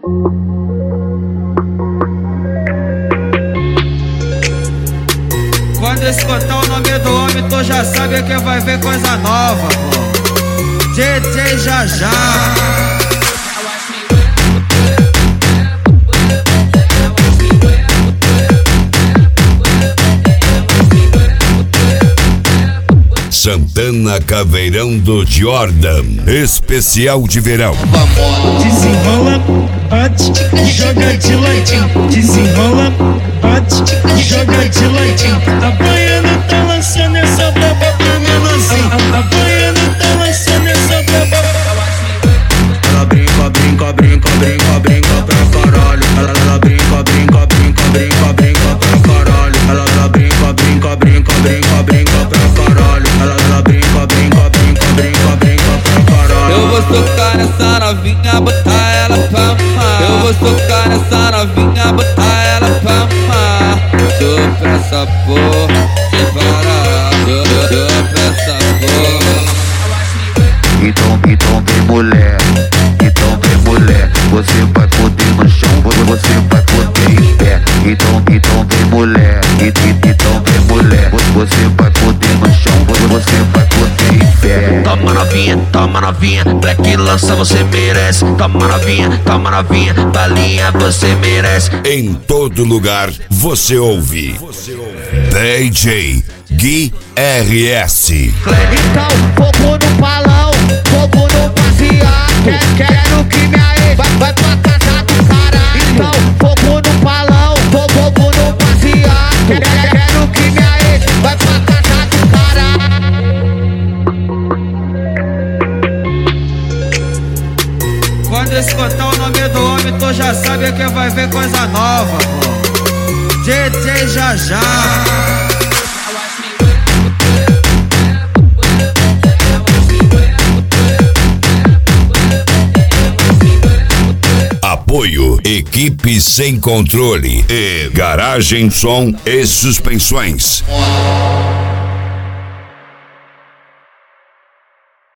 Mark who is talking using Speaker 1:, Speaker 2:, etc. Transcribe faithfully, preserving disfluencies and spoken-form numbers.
Speaker 1: Quando escutar o nome do homem, tu já sabe que vai ver coisa nova, pô. D J Jajá.
Speaker 2: Santana Caveirão do Jordan, especial de verão.
Speaker 3: Desenrola, bate, joga de ladinho. Desenrola, bate, joga de ladinho. Apanhando, tá lançando essa braba pro menorzinho. Apanhando, tá lançando essa braba. Ela brinca, brinca, brinca, brinca, brinca pra caralho. Ela, ela brinca, brinca, brinca, brinca, brinca pra caralho. Ela, ela brinca, brinca, brinca, brinca, brinca pra caralho. Ela, ela brinca, brinca, brinca, brinca, brinca pra caralho.
Speaker 4: Eu vou socar nessa novinha, botar ela pra mamar. Eu vou socar nessa novinha, botar ela pra mamar. Tô pra essa porra, sem parar. Tô, tô, tô pra essa porra.
Speaker 5: Então, então vem mulher, então vem mulher. Você vai poder no chão, você vai poder em pé. Então, então vem mulher, então vem mulher. Você vai poder no chão, você vai poder em pé.
Speaker 6: Toma novinha, toma novinha, Black lança você merece. Toma novinha, toma novinha, balinha você merece.
Speaker 2: Em todo lugar você ouve D J Gui R S.
Speaker 7: Então, fogo no balão, fogo no passear. Quero que minha ex vai, vai pra casa do cara. Então, fogo no balão, fogo no passear. Quero que minha ex vai pra casa do cara.
Speaker 1: Quando escutar o nome do homem, tu já sabe que vai ver coisa nova, pô. D J Jajá.
Speaker 2: Apoio Equipe Sem Controle e Garagem Som e Suspensões.